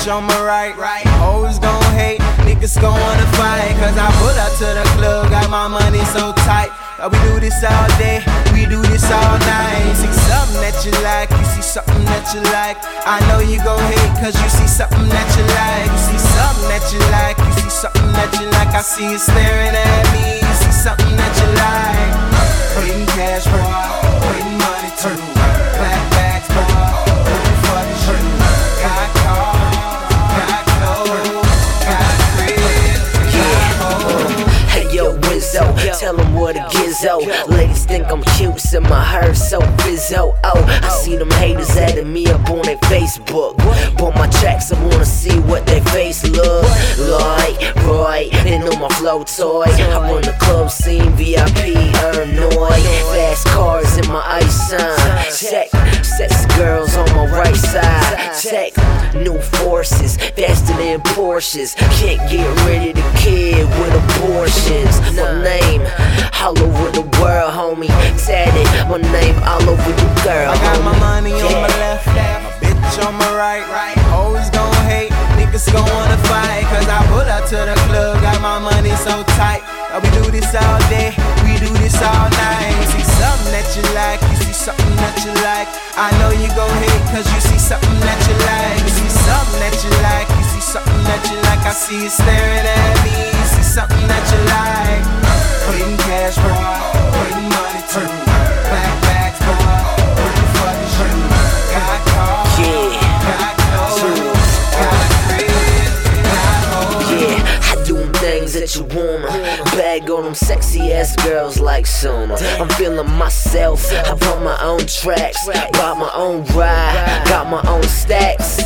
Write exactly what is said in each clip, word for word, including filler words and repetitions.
on my right. Hoes gon' hate, niggas gon' wanna fight. Cause I pull up to the club, got my money so tight. We do this all day, we do this all night. You see something that you like, you see something that you like. I know you gon' hate cause you see something that you like. You see something that you like, you see something that you like. I see you staring at me, you see something that you like. Putting cash, bro, putting money too. Black bags, bro, looking for the shoe. Got cars, got clothes, got crib, got hoes. Hey yo, Wizzo, tell them what a gizzo. Ladies think I'm cute, so my hair so bizzo. Oh, I see them haters adding me up on their Facebook. Bought my tracks, I wanna see what their face look like. Right, they know my flow toy. I run the club scene, V I P, earn noise. Fast cars in my ice sign. Check, sexy girls on my right side. Check, new forces, faster than Porsches. Can't get rid of the kid with abortions. My name all over the world, homie. Tatted, my name all over the girl, I got my homie. money on my left, my bitch on my right. Hoes gon' hate, niggas gon' wanna fight. Cause I pull up to the club, got my money so tight. We do this all day, we do this all night. You see something that you like, you see something that you like. I know you gon' hate cause you see something that you like. You see something that you like, you see something that you like. I see you staring at me, you see something that you like. Putting cash, bro, putting money too. Black bags, bro, looking for the shoe. Got cars, got clothes, got crib, got hoes. Yeah, I do them things that you wanna. Bag on them sexy ass girls like Sona. I'm feeling myself, I bought my own tracks. Bought my own ride, got my own stacks.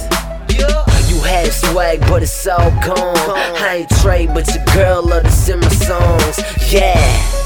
You had swag, but it's all gone. I ain't Trey, but your girl love to sing my songs. Yeah.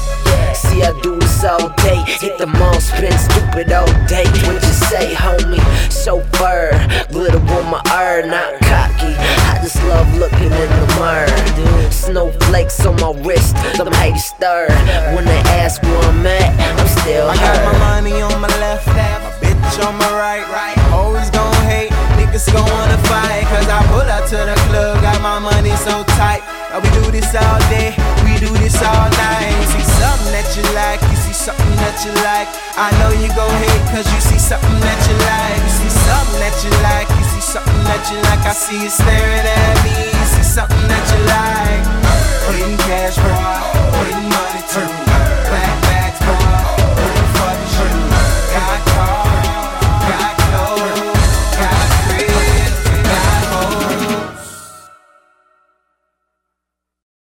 See, I do this all day. Hit the mall, spend stupid all day. What you say, homie? Chauffeur, glitter on my ear, not cocky. I just love looking in the mirror. Snowflakes on my wrist, them haters stir. When they ask where I'm at, I'm still I got my her. money on my left, my bitch on my right. Hoes gon' hate, niggas gon' wanna fight. Cause I pull up to the club, got my money so tight. We do this all day, we do this all night. You see something that you like, you see something that you like. I know you gon' hate cause you see something that you like. You see something that you like, you see something that you like. I see you staring at me, you see something that you like. Putting cash, bro, putting money too.